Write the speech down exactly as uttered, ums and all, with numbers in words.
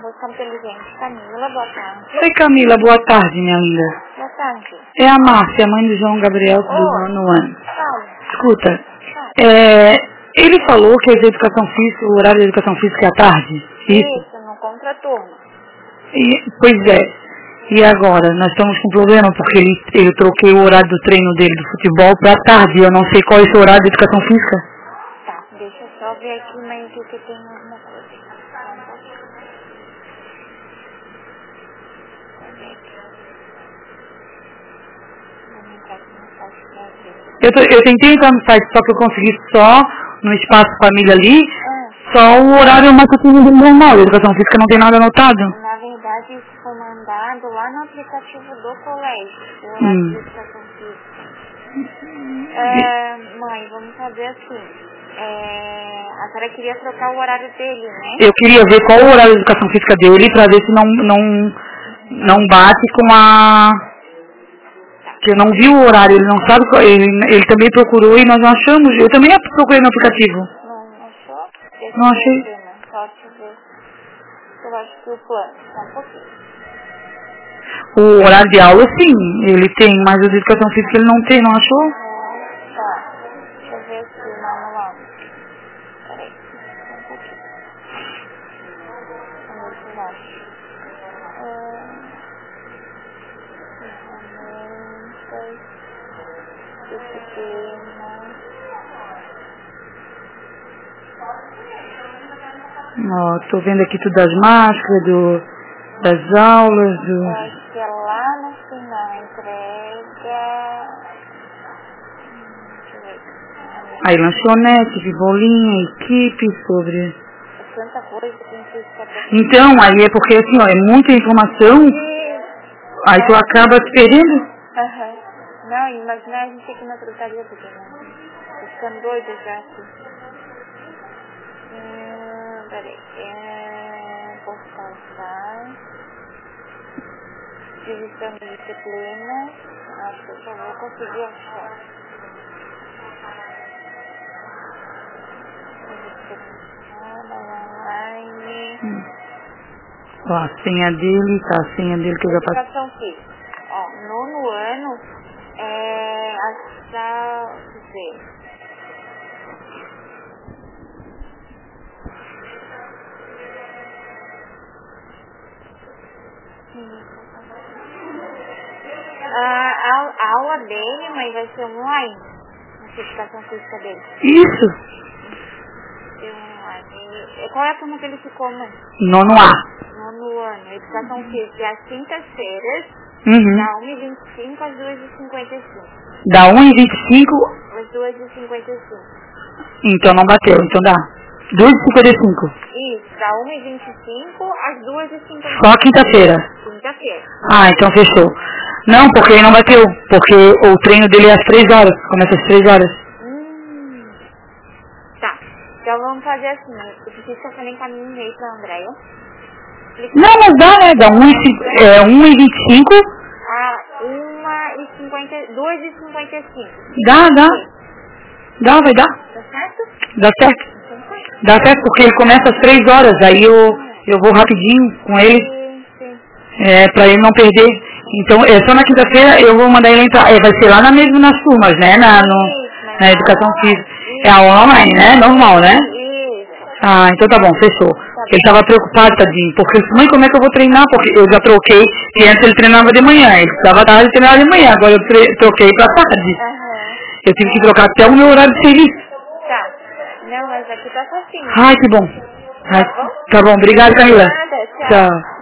buscar inteligente. Camila, boa tarde. Oi, Camila, boa tarde, minha linda. Boa tarde. É a Márcia, mãe do João Gabriel, do Oi. nono ano. Fala. Escuta, Fala. é, ele falou que a educação física, o horário de educação física é à tarde? Isso? Isso, no contraturno. E, pois é. E agora? Nós estamos com problema porque ele, ele troquei o horário do treino dele do futebol para tarde. Eu não sei qual é esse horário de educação física. Tá, deixa eu só ver aqui, mas o que tem alguma coisa. Só um pouquinho. Vamos entrar aqui no site pra ver. Eu, tô- eu tentei entrar no site, só que eu consegui só no espaço família ali, Ah, só o horário matutino do normal. A educação física não tem nada anotado. na verdade, isso foi mandado lá no aplicativo do colégio, o horário Hum. de educação física. É, mãe, vamos fazer assim. É, a senhora queria trocar o horário dele, né? Eu queria ver qual o horário de educação física dele para ver se não, não, não bate com a... Que eu não vi o horário, ele não sabe qual... Ele, ele também procurou e nós não achamos. Eu também procurei no aplicativo. Não, não achou? Deixa Não eu achei. ver, né? Só te ver. Eu acho que o plano, só um pouquinho. O horário de aula, sim, ele tem, mas o de educação física ele não tem, não achou? Ah, tá. Deixa eu ver aqui o manual. Peraí, só um pouquinho. Vamos ver se eu acho. Ferramentas, disciplina. Ó, tô vendo aqui tudo das máscaras, do, das aulas, Eu do... acho que é lá no final, entrega. Hum, Deixa eu ver. Aí lanchonete, de bolinha, equipe, sobre... É tanta coisa que não sei se tá pra... Então, aí é porque assim, ó, é muita informação, aí tu acaba se perdendo. Aham. Não, imagina a gente aqui na frutaria do Guilherme. Tô ficando doida já aqui. Hum, peraí. É, postal sai. Divisão de disciplina. Acho que eu só vou conseguir achar. Online. Ó, a senha dele, tá, a senha dele que eu já passei. Educação física. Ó, nono ano é essa, deixa eu ver. A, a, a aula dele, mãe, vai ser online. Essa educação física dele. Isso, Vai ser online. E qual é a turma que ele ficou, mãe? nono A. Nono ano. Educação física é às quintas-feiras, Uhum. da uma e vinte e cinco às duas e cinquenta e cinco. Dá um e vinte e cinco, Às duas e cinquenta e cinco. então não bateu, então dá duas e cinquenta e cinco. Isso, da uma e vinte e cinco às duas e cinquenta e cinco. Só quinta-feira. Quinta-feira. Ah, então fechou. Não, porque ele não bateu, porque o treino dele é às três horas, começa às três horas. Hum. Tá. Então vamos fazer assim, né? Eu preciso que eu também encaminhe um e-mail pra Andréia. Não, mas dá, né? Dá um e vinte e cinco. A uma e cinquenta, duas e cinquenta e cinco. Dá, dá. Dá, vai dar. Tá certo? Dá certo. Então tá. Dá certo porque ele começa às três horas, aí eu, eu vou rapidinho com ele, Sim, sim. é, pra ele não perder. Então, é só na quinta-feira eu vou mandar ele entrar. É, vai ser lá na mesmo nas turmas, né? Na, no, Isso, na educação mas física. isso. É a aula online, né? Normal, né? Isso. Ah, então tá bom, fechou. Ele estava preocupado, tadinho, porque ele disse, mãe, como é que eu vou treinar? Porque eu já troquei, que antes ele treinava de manhã, ele estava tarde e treinava de manhã, agora eu tre- troquei pra tarde. Aham. Eu tive que trocar até o meu horário de serviço. Tá. Não, mas aqui tá certinho. Ai, que bom. Ai, Tá bom? tá bom, obrigada, Camila. Nada, tchau. Tchau.